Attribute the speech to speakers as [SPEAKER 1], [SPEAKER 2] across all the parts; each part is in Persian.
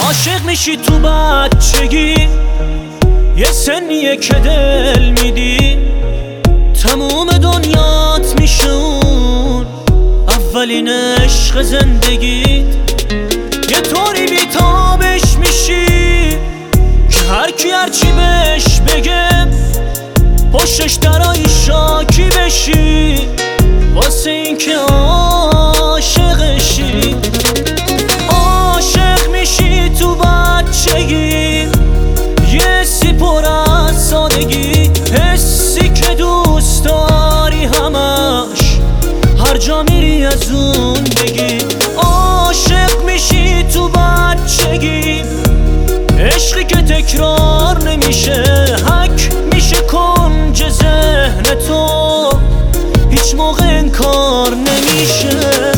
[SPEAKER 1] عاشق میشی تو بچگی، یه سنیه که دل میدی تموم دنیات میشه اون اولین عشق زندگیت. یه طوری بیتابش میشی که هر کی هرچی بهش بگه پشتش درای شاکی بشی واسه این که عاشقشی. عاشق میشی تو بچگی، یه حسی پر از سادگی، حسی که دوست داری همش هر جا میری از اون بگی. عاشق میشی تو بچگی، عشقی که تکرار نمیشه، حک میشه کنج ذهن تو، هیچ موقع انکار نمیشه.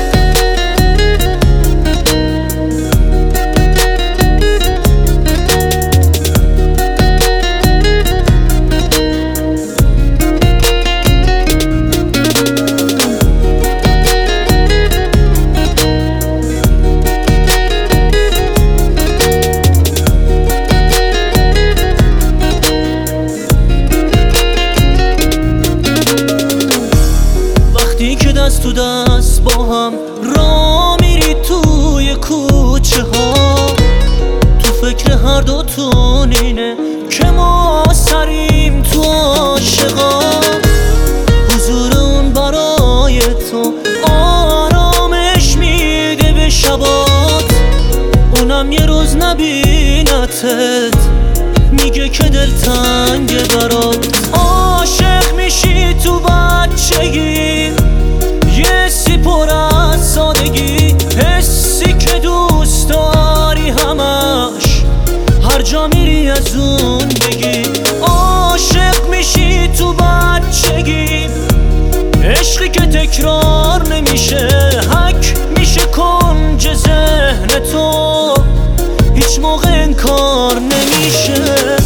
[SPEAKER 1] دست تو دست با هم را میری توی کوچه ها، تو فکر هر دوتون اینه که ما سریم تو عاشقا. حضور اون برای تو آرامش میده به شبات، اونم یه روز نبینتت میگه که دلتنگه برات. عاشق میشی تو بچگی، یه حسی پر از سادگی، حسی که دوست داری همش هر جا میری از اون بگی. عاشق میشی تو بچگی، عشقی که تکرار نمیشه، حک میشه کنج ذهن تو، هیچ موقع انکار نمیشه.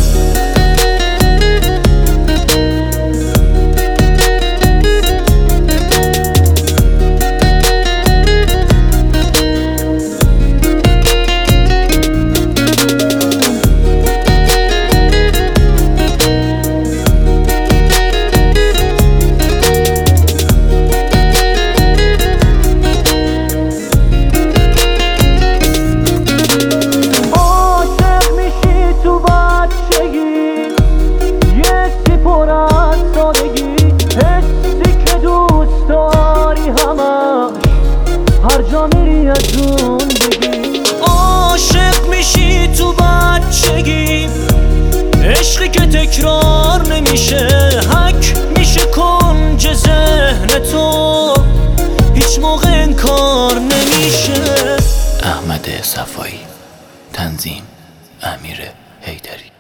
[SPEAKER 1] میری از اون بگی. عاشق میشی تو بچگی، عشقی که تکرار نمیشه، حک میشه کنج ذهن تو، هیچ موقع انکار نمیشه.
[SPEAKER 2] احمد صفایی، تنظیم امیر حیدری.